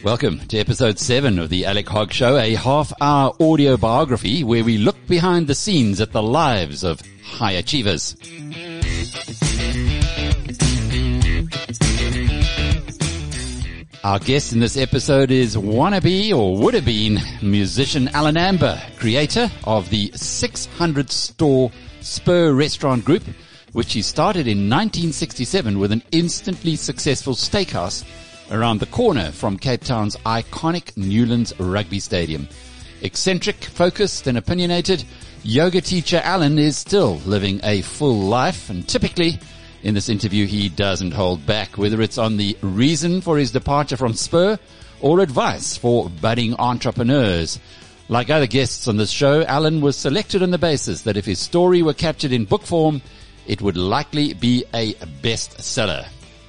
Welcome to episode 7 of the Alec Hogg Show, a half-hour audio biography where we look behind the scenes at the lives of high achievers. Our guest in this episode is wannabe or would-have been musician Alan Amber, creator of the 600-store Spur Restaurant Group, which he started in 1967 with an instantly successful steakhouse around the corner from Cape Town's iconic Newlands Rugby Stadium. Eccentric, focused and opinionated, yoga teacher Alan is still living a full life, and typically in this interview he doesn't hold back, whether it's on the reason for his departure from Spur or advice for budding entrepreneurs. Like other guests on this show, Alan was selected on the basis that if his story were captured in book form, it would likely be a bestseller.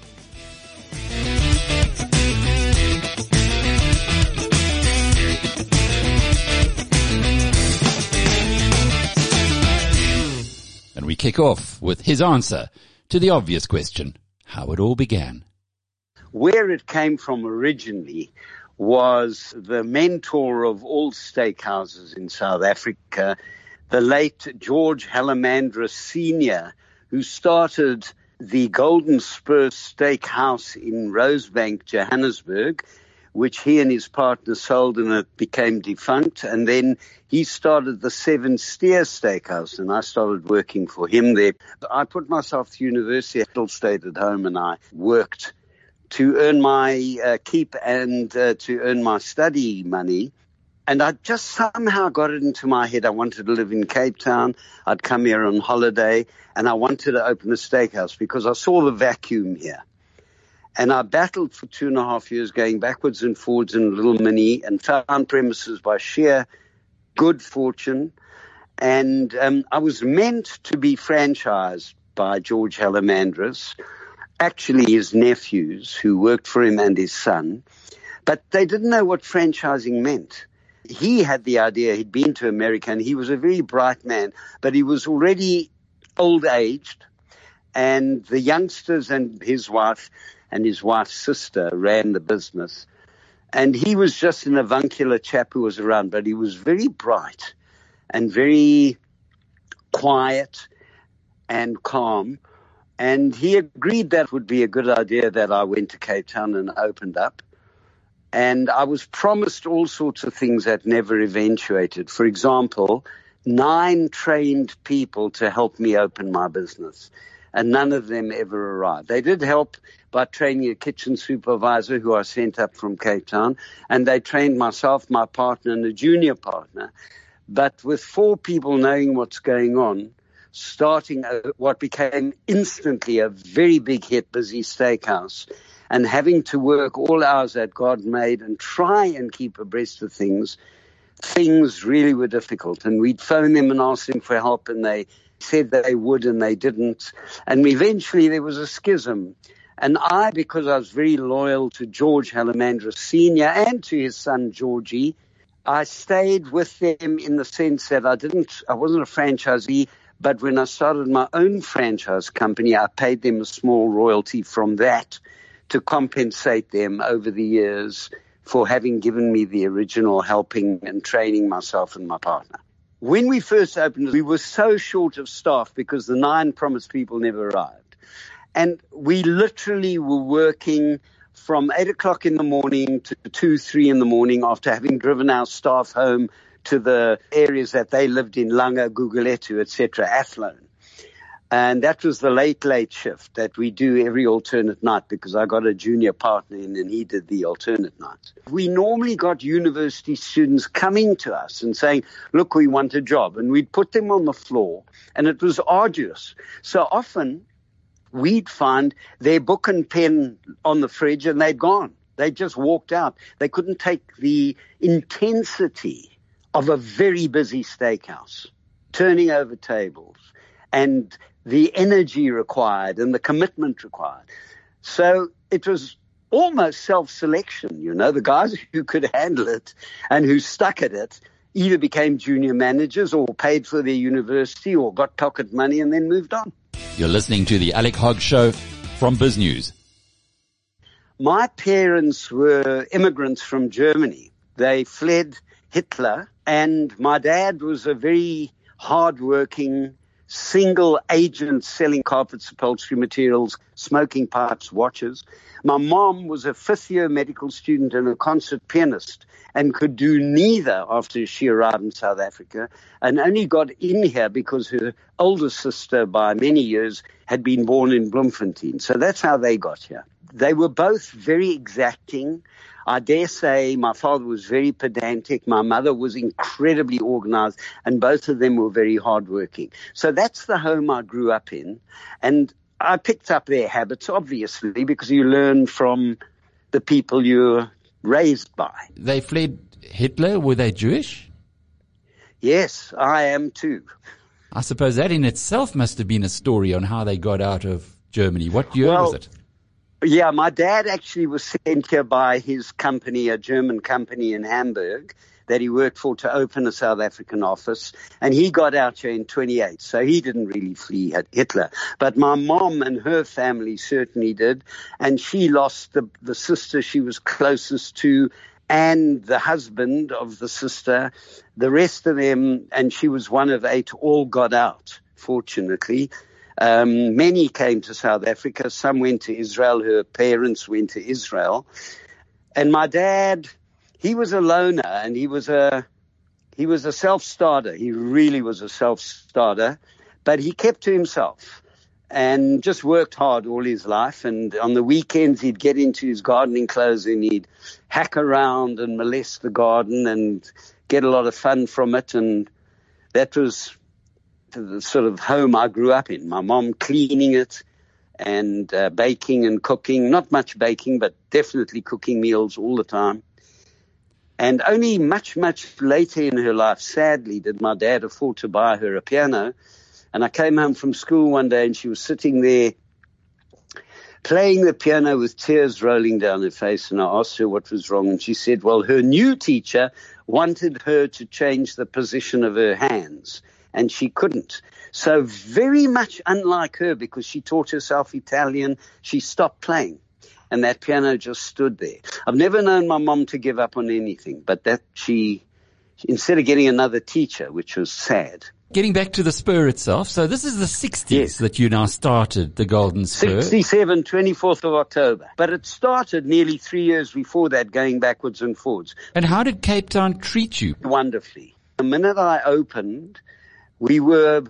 And we kick off with his answer to the obvious question, how it all began. Where it came from originally was the mentor of all steakhouses in South Africa, the late George Hallamandrus Sr., who started the Golden Spur Steakhouse in Rosebank, Johannesburg, which he and his partner sold, and it became defunct. And then he started the Seven Steer Steakhouse, and I started working for him there. I put myself to university, I still stayed at home, and I worked to earn my keep and to earn my study money. And I just somehow got it into my head I wanted to live in Cape Town. I'd come here on holiday, and I wanted to open a steakhouse because I saw the vacuum here. And I battled for 2.5 years, going backwards and forwards in a little mini, and found premises by sheer good fortune. And I was meant to be franchised by George Hallamandrus, actually his nephews who worked for him and his son. But they didn't know what franchising meant. He had the idea, he'd been to America, and he was a very bright man, but he was already old-aged. And the youngsters and his wife's sister ran the business. And he was just an avuncular chap who was around, but he was very bright and very quiet and calm. And he agreed that would be a good idea that I went to Cape Town and opened up. And I was promised all sorts of things that never eventuated. For example, 9 trained people to help me open my business, and none of them ever arrived. They did help by training a kitchen supervisor who I sent up from Cape Town, and they trained myself, my partner, and a junior partner. But with 4 people knowing what's going on, starting what became instantly a very big hit, Busy Steakhouse, and having to work all hours that God made and try and keep abreast of things really were difficult. And we'd phone them and ask them for help, and they said they would and they didn't. And eventually there was a schism. And I, because I was very loyal to George Hallamandrus Sr. and to his son Georgie, I stayed with them in the sense that I wasn't a franchisee, but when I started my own franchise company, I paid them a small royalty from that to compensate them over the years for having given me the original helping and training myself and my partner. When we first opened, we were so short of staff because the 9 promised people never arrived. And we literally were working from 8 o'clock in the morning to 2, 3 in the morning after having driven our staff home to the areas that they lived in, Langa, Guguletu, etc., Athlone. And that was the late shift that we do every alternate night because I got a junior partner in and he did the alternate night. We normally got university students coming to us and saying, look, we want a job. And we'd put them on the floor, and it was arduous. So often we'd find their book and pen on the fridge and they'd gone. They just walked out. They couldn't take the intensity of a very busy steakhouse, turning over tables, and the energy required and the commitment required. So it was almost self-selection, the guys who could handle it and who stuck at it either became junior managers or paid for their university or got pocket money and then moved on. You're listening to the Alec Hogg Show from BizNews. My parents were immigrants from Germany. They fled Hitler, and my dad was a very hard-working, single agent selling carpets, upholstery materials, smoking pipes, watches. My mom was a fifth-year medical student and a concert pianist and could do neither after she arrived in South Africa, and only got in here because her older sister by many years had been born in Bloemfontein. So that's how they got here. They were both very exacting. I dare say my father was very pedantic. My mother was incredibly organized, and both of them were very hardworking. So that's the home I grew up in. And I picked up their habits, obviously, because you learn from the people you're raised by. They fled Hitler. Were they Jewish? Yes, I am too. I suppose that in itself must have been a story on how they got out of Germany. What year was it? Yeah, my dad actually was sent here by his company, a German company in Hamburg that he worked for, to open a South African office. And he got out here in 28, so he didn't really flee Hitler. But my mom and her family certainly did. And she lost the sister she was closest to and the husband of the sister. The rest of them, and she was one of 8, all got out, fortunately. Many came to South Africa. Some went to Israel. Her parents went to Israel. And my dad, he was a loner, and he was a self-starter. He really was a self-starter, but he kept to himself and just worked hard all his life. And on the weekends, he'd get into his gardening clothes and he'd hack around and molest the garden and get a lot of fun from it. And that was the sort of home I grew up in. My mom cleaning it and baking and cooking. Not much baking, but definitely cooking meals all the time. And only much, much later in her life, sadly, did my dad afford to buy her a piano. And I came home from school one day and she was sitting there playing the piano with tears rolling down her face. And I asked her what was wrong. And she said, well, her new teacher wanted her to change the position of her hands, and she couldn't. So very much unlike her, because she taught herself Italian, she stopped playing. And that piano just stood there. I've never known my mom to give up on anything, but that she, instead of getting another teacher, which was sad. Getting back to the Spur itself, so this is the 60s that you now started the Golden Spur. 67, 24th of October. But it started nearly 3 years before that, going backwards and forwards. And how did Cape Town treat you? Wonderfully. The minute I opened, we were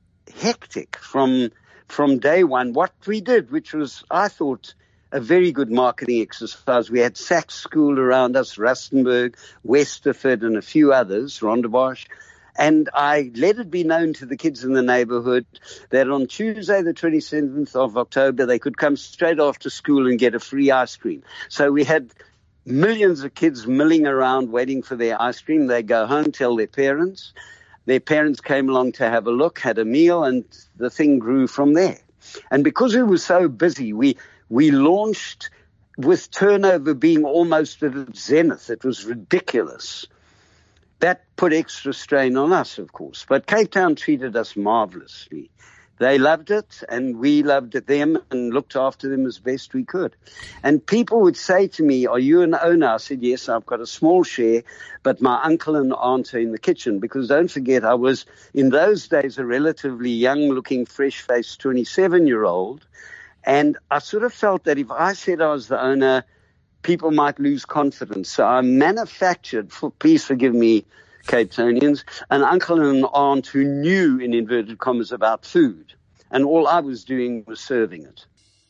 hectic from day one. What we did, which was, I thought, a very good marketing exercise. We had Saks School around us, Rustenburg, Westerford, and a few others, Rondebosch. And I let it be known to the kids in the neighborhood that on Tuesday, the 27th of October, they could come straight after school and get a free ice cream. So we had millions of kids milling around waiting for their ice cream. They go home, tell their parents. Their parents came along to have a look, had a meal, and the thing grew from there. And because we were so busy, we launched with turnover being almost at its zenith. It was ridiculous. That put extra strain on us, of course. But Cape Town treated us marvelously. They loved it, and we loved it, them, and looked after them as best we could. And people would say to me, are you an owner? I said, yes, I've got a small share, but my uncle and aunt are in the kitchen. Because don't forget, I was, in those days, a relatively young-looking, fresh-faced 27-year-old. And I sort of felt that if I said I was the owner, people might lose confidence. So I manufactured, please forgive me, Cape Townians, an uncle and an aunt who knew, in inverted commas, about food. And all I was doing was serving it.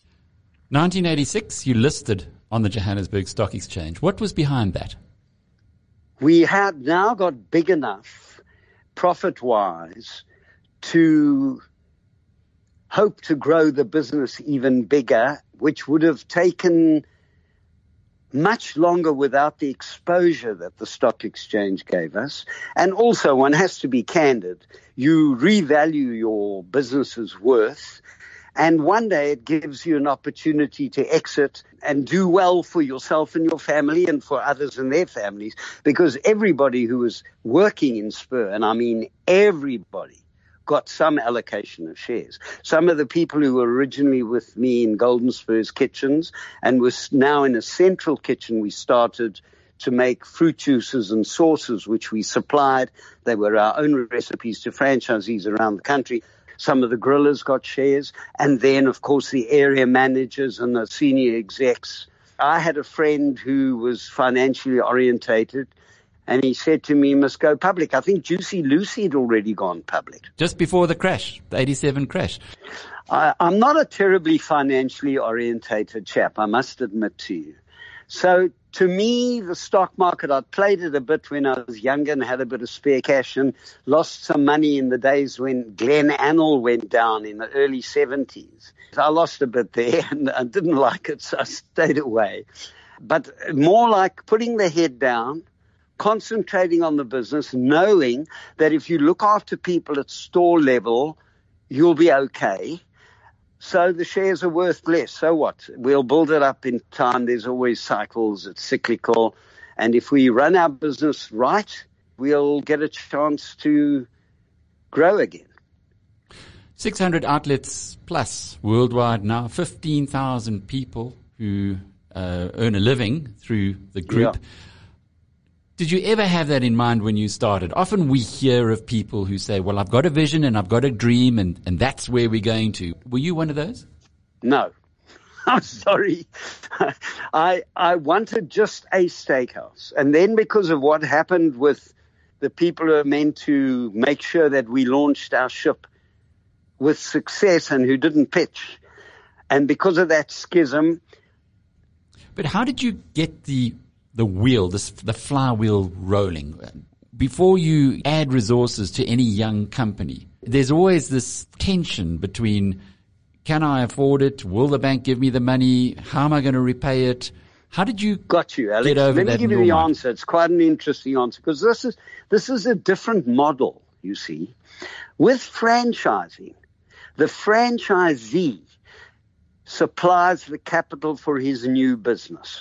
1986, you listed on the Johannesburg Stock Exchange. What was behind that? We had now got big enough, profit-wise, to hope to grow the business even bigger, which would have taken much longer without the exposure that the stock exchange gave us. And also, one has to be candid. You revalue your business's worth, and one day it gives you an opportunity to exit and do well for yourself and your family and for others and their families, because everybody who was working in Spur, and I mean everybody, got some allocation of shares. Some of the people who were originally with me in Golden Spur's kitchens and was now in a central kitchen, we started to make fruit juices and sauces, which we supplied. They were our own recipes to franchisees around the country. Some of the grillers got shares. And then, of course, the area managers and the senior execs. I had a friend who was financially orientated, and he said to me, "You must go public." I think Juicy Lucy had already gone public. Just before the crash, the 87 crash. I'm not a terribly financially orientated chap, I must admit to you. So to me, the stock market, I'd played it a bit when I was younger and had a bit of spare cash and lost some money in the days when Glen Anil went down in the early 70s. I lost a bit there and I didn't like it, so I stayed away. But more like putting the head down, concentrating on the business, knowing that if you look after people at store level, you'll be okay. So the shares are worth less. So what? We'll build it up in time. There's always cycles. It's cyclical. And if we run our business right, we'll get a chance to grow again. 600 outlets plus worldwide now, 15,000 people who earn a living through the group. Yeah. Did you ever have that in mind when you started? Often we hear of people who say, well, I've got a vision and I've got a dream and that's where we're going to. Were you one of those? No. I'm sorry. I wanted just a steakhouse. And then because of what happened with the people who are meant to make sure that we launched our ship with success and who didn't pitch, and because of that schism. But how did you get the wheel, the flywheel rolling? Before you add resources to any young company, there's always this tension between, can I afford it? Will the bank give me the money? How am I going to repay it? How did you Got you, Alex. get over that? Let me give you the answer. It's quite an interesting answer because this is a different model, you see. With franchising, the franchisee supplies the capital for his new business.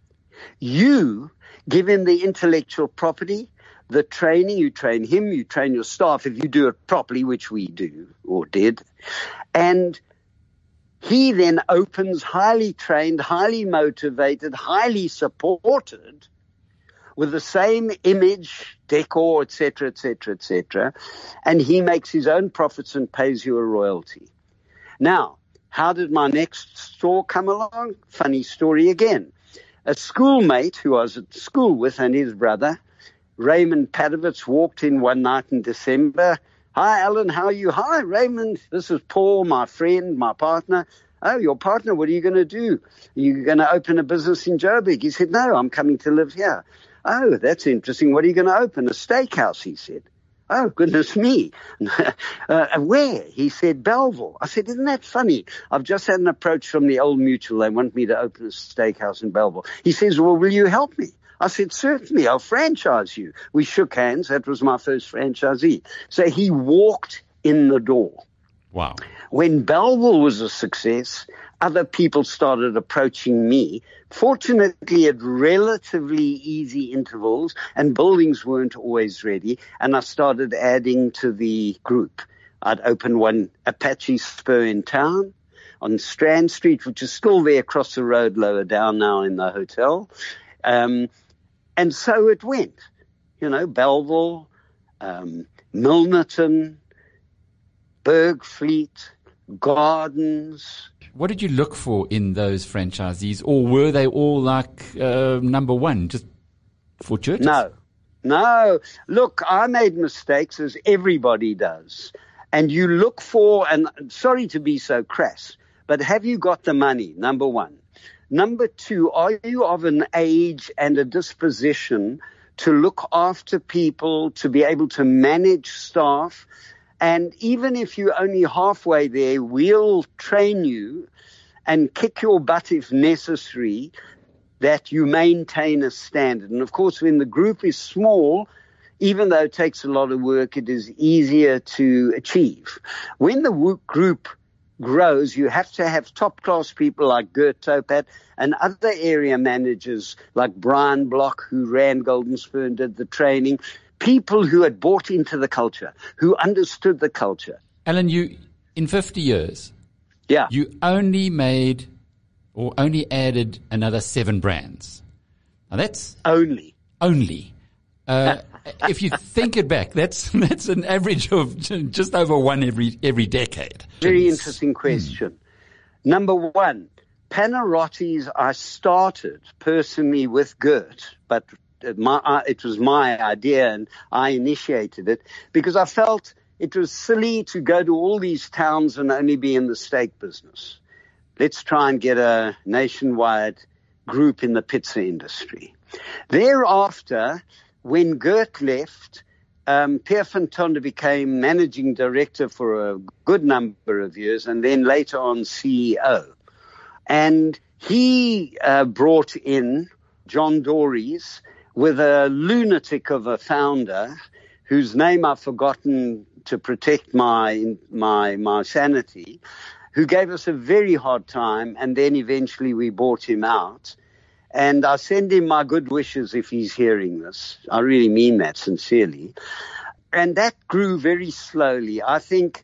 You give him the intellectual property, the training, you train him, you train your staff if you do it properly, which we do or did. And he then opens highly trained, highly motivated, highly supported with the same image, decor, etc., etc., etc. And he makes his own profits and pays you a royalty. Now, how did my next store come along? Funny story again. A schoolmate who I was at school with and his brother, Raymond Padovitz, walked in one night in December. "Hi, Alan, how are you?" "Hi, Raymond. This is Paul, my friend, my partner." "Oh, your partner, what are you going to do? Are you going to open a business in Joburg?" He said, "No, I'm coming to live here." "Oh, that's interesting. What are you going to open?" "A steakhouse," he said. "Oh, goodness me." "Where?" He said, "Belleville." I said, "Isn't that funny? I've just had an approach from the Old Mutual. They want me to open a steakhouse in Belleville." He says, "Well, will you help me?" I said, "Certainly, I'll franchise you." We shook hands. That was my first franchisee. So he walked in the door. Wow. When Belleville was a success, other people started approaching me, fortunately at relatively easy intervals, and buildings weren't always ready, and I started adding to the group. I'd opened one Apache Spur in town on Strand Street, which is still there across the road lower down now in the hotel. And so it went. You know, Belleville, Milnerton, Bergfleet, Gardens. What did you look for in those franchisees, or were they all like number one, just fortuitous? No. Look, I made mistakes, as everybody does. And you look for, and sorry to be so crass, but have you got the money, number one? Number two, are you of an age and a disposition to look after people, to be able to manage staff? And even if you're only halfway there, we'll train you and kick your butt if necessary, that you maintain a standard. And of course, when the group is small, even though it takes a lot of work, it is easier to achieve. When the group grows, you have to have top-class people like Gert Topat and other area managers like Brian Block, who ran Golden Spur and did the training. people who had bought into the culture, who understood the culture. Alan, you, in 50 years, Yeah. you only made or only added another 7 brands. Now that's Only. If you think it back, that's an average of just over 1 every decade. Very interesting question. Number one, Panarottis I started personally with Gert, but it was my idea and I initiated it because I felt it was silly to go to all these towns and only be in the steak business. Let's try and get a nationwide group in the pizza industry. Thereafter, when Gert left, Pierre Fontonde became managing director for a good number of years and then later on CEO. And he brought in John Dories with a lunatic of a founder whose name I've forgotten to protect my sanity, who gave us a very hard time, and then eventually we bought him out. And I send him my good wishes if he's hearing this. I really mean that sincerely. And that grew very slowly. I think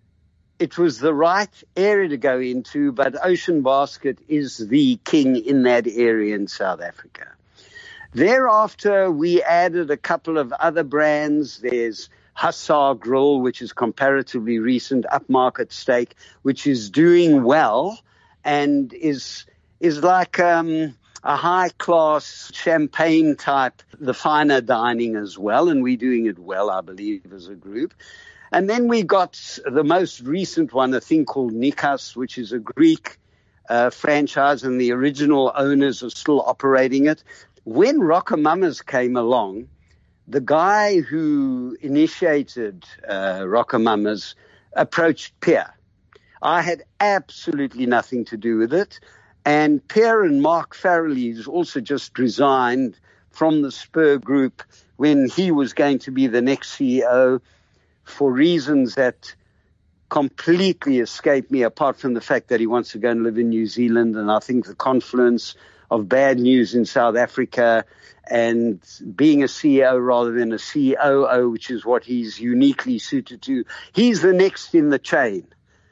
it was the right area to go into, but Ocean Basket is the king in that area in South Africa. Thereafter, we added a couple of other brands. There's Hussar Grill, which is comparatively recent, upmarket steak, which is doing well and is like a high-class champagne type, the finer dining as well, and we're doing it well, I believe, as a group. And then we got the most recent one, a thing called Nikas, which is a Greek franchise, and the original owners are still operating it. When RocoMamas came along, the guy who initiated RocoMamas approached Pierre. I had absolutely nothing to do with it. And Pierre and Mark Farrelly, who's also just resigned from the Spur Group when he was going to be the next CEO, for reasons that completely escape me, apart from the fact that he wants to go and live in New Zealand. And I think the confluence of bad news in South Africa and being a CEO rather than a COO, which is what he's uniquely suited to. He's the next in the chain.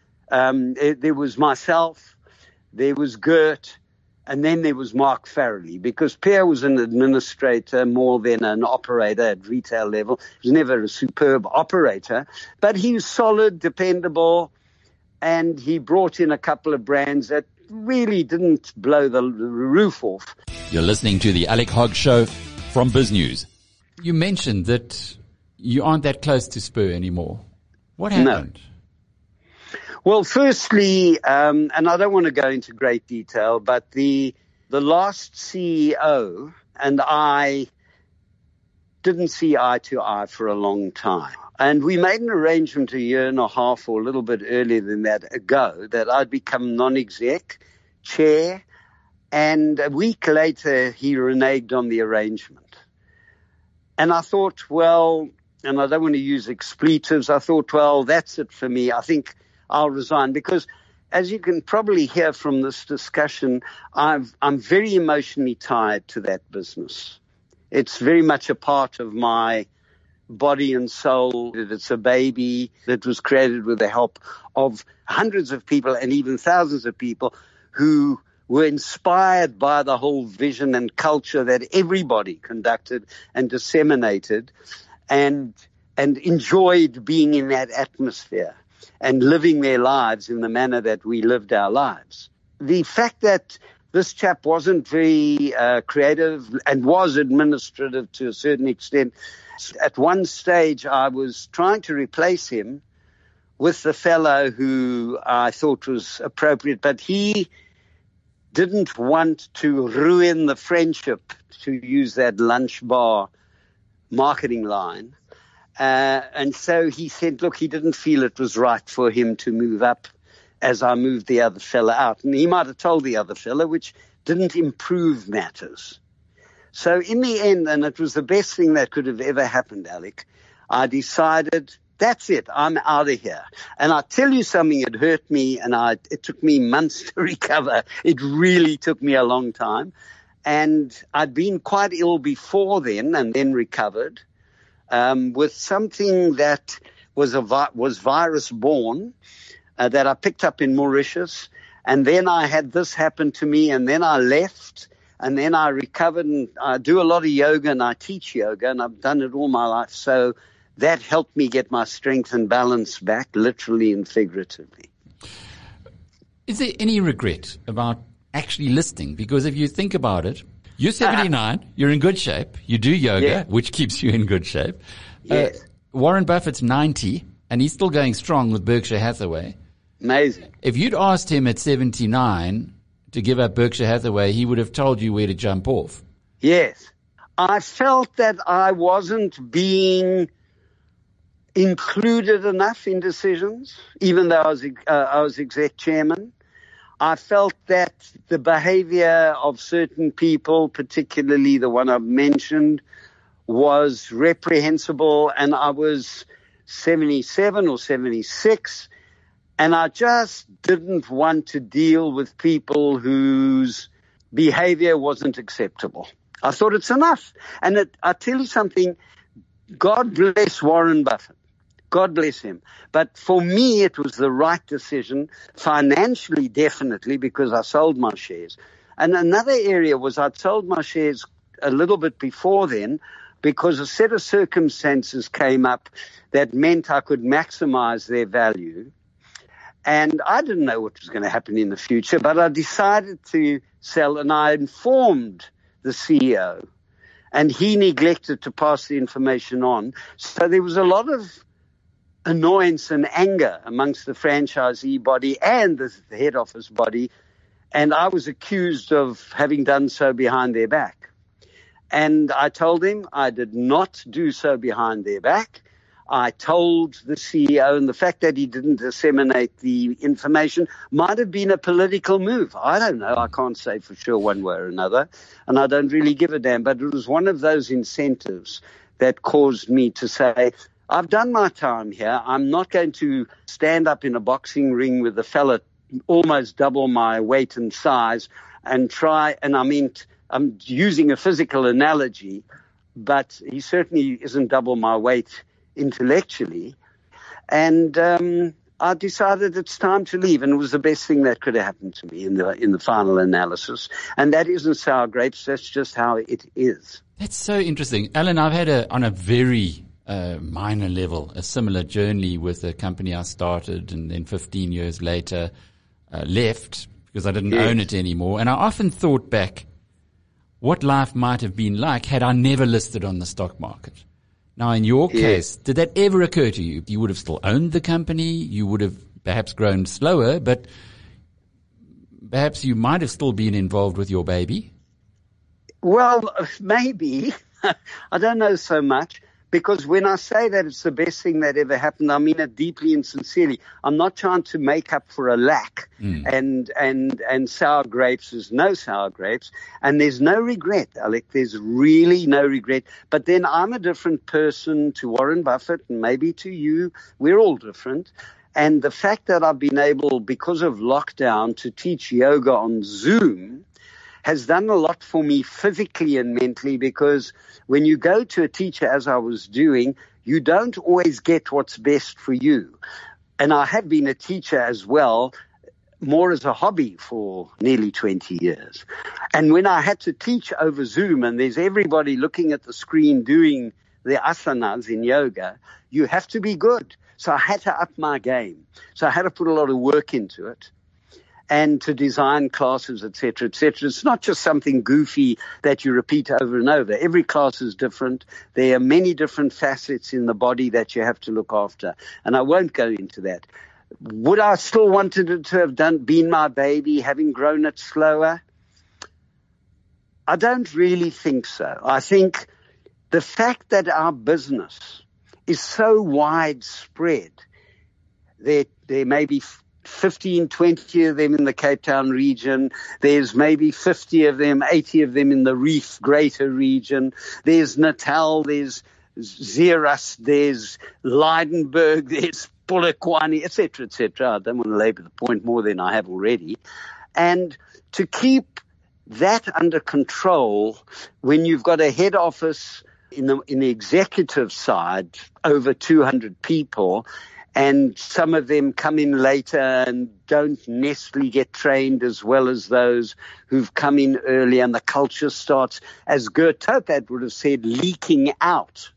There was myself, there was Gert, and then there was Mark Farrelly, because Pierre was an administrator more than an operator at retail level. He was never a superb operator, but he was solid, dependable, and he brought in a couple of brands that really didn't blow the roof off. You're listening to the Alec Hogg Show from BizNews. You mentioned that you aren't that close to Spur anymore. What happened? No. Well, firstly, and I don't want to go into great detail, but the last CEO and I didn't see eye to eye for a long time. And we made an arrangement a year and a half or a little bit earlier than that ago that I'd become non-exec chair. And a week later, he reneged on the arrangement. And I thought, well, and I don't want to use expletives, I thought, well, that's it for me. I think I'll resign, because as you can probably hear from this discussion, I'm very emotionally tied to that business. It's very much a part of my body and soul. It's a baby that was created with the help of hundreds of people and even thousands of people who were inspired by the whole vision and culture that everybody conducted and disseminated and enjoyed being in that atmosphere and living their lives in the manner that we lived our lives. The fact that this chap wasn't very creative and was administrative to a certain extent. At one stage, I was trying to replace him with the fellow who I thought was appropriate, but he didn't want to ruin the friendship, to use that lunch bar marketing line. And so he said, look, he didn't feel it was right for him to move up as I moved the other fella out. And he might have told the other fella, which didn't improve matters. So in the end, and it was the best thing that could have ever happened, Alec, I decided, that's it, I'm out of here. And I tell you something, it hurt me, and it took me months to recover. It really took me a long time. And I'd been quite ill before then and then recovered. with something that was virus borne that I picked up in Mauritius. And then I had this happen to me, and then I left, and then I recovered, and I do a lot of yoga, and I teach yoga, and I've done it all my life. So that helped me get my strength and balance back, literally and figuratively. Is there any regret about actually listening? Because if you think about it, you're 79, you're in good shape, you do yoga, which keeps you in good shape. Yes. Warren Buffett's 90, and he's still going strong with Berkshire Hathaway. Amazing. If you'd asked him at 79 to give up Berkshire Hathaway, he would have told you where to jump off. Yes. I felt that I wasn't being included enough in decisions, even though I was exec chairman. I felt that the behavior of certain people, particularly the one I've mentioned, was reprehensible, and I was 77 or 76, and I just didn't want to deal with people whose behavior wasn't acceptable. I thought it's enough. And I tell you something, God bless Warren Buffett. God bless him. But for me, it was the right decision, financially, definitely, because I sold my shares. And another area was I'd sold my shares a little bit before then, because a set of circumstances came up that meant I could maximize their value. And I didn't know what was going to happen in the future, but I decided to sell, and I informed the CEO, and he neglected to pass the information on. So there was a lot of annoyance and anger amongst the franchisee body and the head office body, and I was accused of having done so behind their back. And I told him I did not do so behind their back. I told the CEO, and the fact that he didn't disseminate the information might have been a political move. I don't know. I can't say for sure one way or another, and I don't really give a damn. But it was one of those incentives that caused me to say, I've done my time here. I'm not going to stand up in a boxing ring with a fella almost double my weight and size and try, and I'm using a physical analogy, but he certainly isn't double my weight intellectually. And I decided it's time to leave, and it was the best thing that could have happened to me in the final analysis. And that isn't sour grapes. That's just how it is. That's so interesting. Alan, I've had on a very minor level, a similar journey with a company I started, and then 15 years later left because I didn't own it anymore. And I often thought back what life might have been like had I never listed on the stock market. Now, in your case, did that ever occur to you? You would have still owned the company. You would have perhaps grown slower, but perhaps you might have still been involved with your baby. Well, maybe. I don't know so much, because when I say that it's the best thing that ever happened, I mean it deeply and sincerely. I'm not trying to make up for a lack, and sour grapes is no sour grapes, and there's no regret, Alec. There's really no regret. But then I'm a different person to Warren Buffett, and maybe to you. We're all different. And the fact that I've been able, because of lockdown, to teach yoga on Zoom has done a lot for me physically and mentally, because when you go to a teacher, as I was doing, you don't always get what's best for you. And I have been a teacher as well, more as a hobby for nearly 20 years. And when I had to teach over Zoom, and there's everybody looking at the screen doing the asanas in yoga, you have to be good. So I had to up my game. So I had to put a lot of work into it, and to design classes, et cetera, et cetera. It's not just something goofy that you repeat over and over. Every class is different. There are many different facets in the body that you have to look after, and I won't go into that. Would I still wanted it to have been my baby, having grown it slower? I don't really think so. I think the fact that our business is so widespread, there may be 15, 20 of them in the Cape Town region. There's maybe 50 of them, 80 of them in the Reef Greater region. There's Natal, there's Zeerust, there's Lydenburg, there's Polokwane, etc., etc. I don't want to labor the point more than I have already. And to keep that under control when you've got a head office in the executive side, over 200 people, and some of them come in later and don't necessarily get trained as well as those who've come in early, and the culture starts, as Gert Topat would have said, leaking out.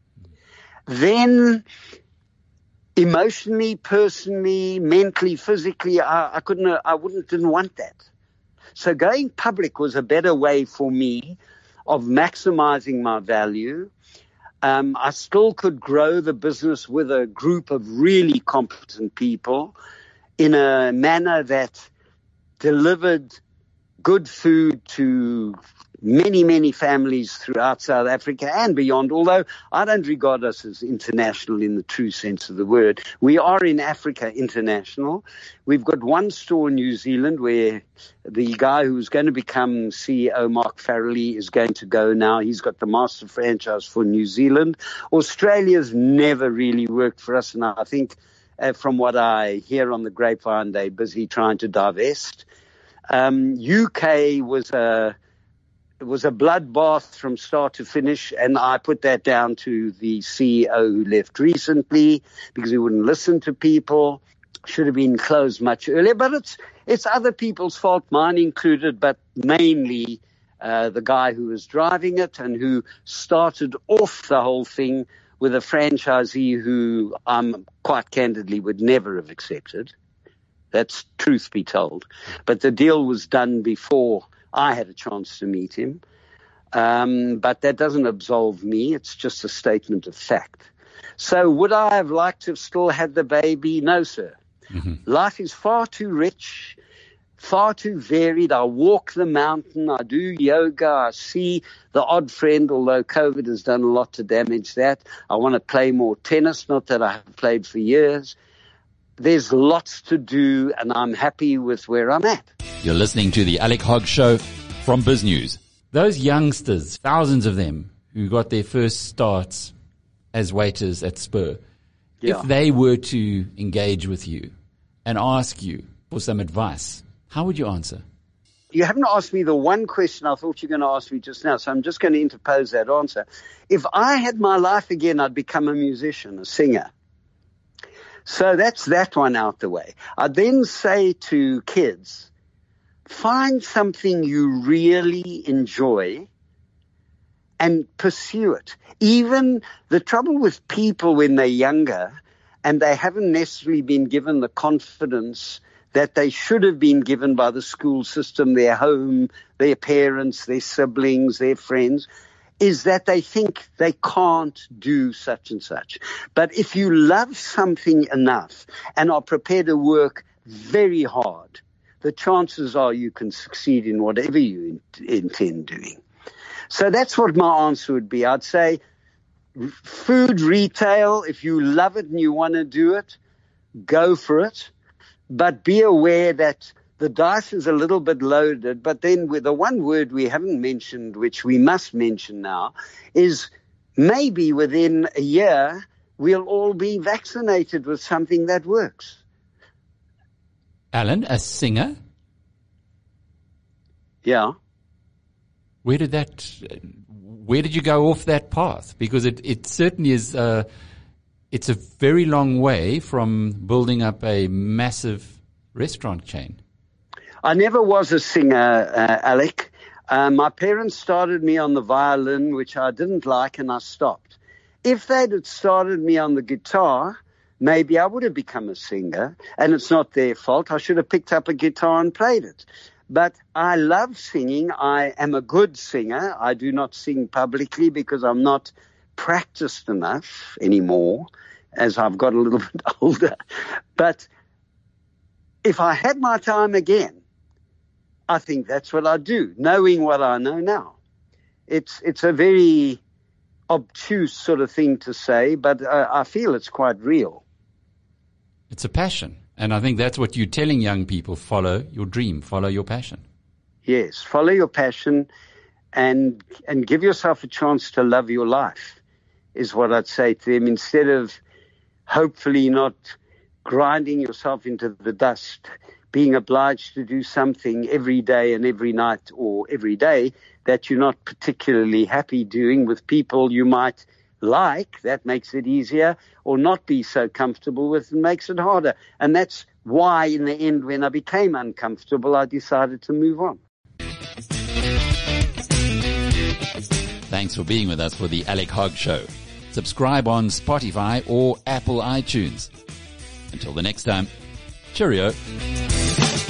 Then emotionally, personally, mentally, physically, didn't want that. So going public was a better way for me of maximizing my value. I still could grow the business with a group of really competent people in a manner that delivered good food to many, many families throughout South Africa and beyond, although I don't regard us as international in the true sense of the word. We are in Africa international. We've got one store in New Zealand where the guy who's going to become CEO, Mark Farrelly, is going to go now. He's got the master franchise for New Zealand. Australia's never really worked for us, and I think from what I hear on the grapevine, they're busy trying to divest. UK was a bloodbath from start to finish, and I put that down to the CEO who left recently because he wouldn't listen to people. Should have been closed much earlier, but it's other people's fault, mine included, but mainly the guy who was driving it and who started off the whole thing with a franchisee who quite candidly would never have accepted. That's truth be told. But the deal was done before I had a chance to meet him. But that doesn't absolve me. It's just a statement of fact. So would I have liked to have still had the baby? No, sir. Mm-hmm. Life is far too rich, far too varied. I walk the mountain. I do yoga. I see the odd friend, although COVID has done a lot to damage that. I want to play more tennis, not that I haven't played for years. There's lots to do, and I'm happy with where I'm at. You're listening to the Alec Hogg Show from BizNews. Those youngsters, thousands of them, who got their first starts as waiters at Spur, if they were to engage with you and ask you for some advice, how would you answer? You haven't asked me the one question I thought you were going to ask me just now, so I'm just going to interpose that answer. If I had my life again, I'd become a musician, a singer. So that's that one out the way. I then say to kids, find something you really enjoy and pursue it. Even the trouble with people when they're younger and they haven't necessarily been given the confidence that they should have been given by the school system, their home, their parents, their siblings, their friends, is that they think they can't do such and such. But if you love something enough and are prepared to work very hard, the chances are you can succeed in whatever you intend doing. So that's what my answer would be. I'd say food retail, if you love it and you want to do it, go for it. But be aware that the dice is a little bit loaded. But then with the one word we haven't mentioned, which we must mention now, is maybe within a year we'll all be vaccinated with something that works. Alan, a singer? Yeah. Where did you go off that path? Because it certainly is, it's a very long way from building up a massive restaurant chain. I never was a singer, Alec. My parents started me on the violin, which I didn't like, and I stopped. If they'd had started me on the guitar, maybe I would have become a singer, and it's not their fault. I should have picked up a guitar and played it. But I love singing. I am a good singer. I do not sing publicly because I'm not practiced enough anymore as I've got a little bit older. But if I had my time again, I think that's what I'd do, knowing what I know now. It's a very obtuse sort of thing to say, but I feel it's quite real. It's a passion. And I think that's what you're telling young people. Follow your dream, follow your passion. Yes, follow your passion and give yourself a chance to love your life is what I'd say to them, instead of hopefully not grinding yourself into the dust being obliged to do something every day and every night or every day that you're not particularly happy doing with people you might like. That makes it easier, or not be so comfortable with, and makes it harder. And that's why in the end, when I became uncomfortable, I decided to move on. Thanks for being with us for the Alec Hogg Show. Subscribe on Spotify or Apple iTunes. Until the next time, cheerio.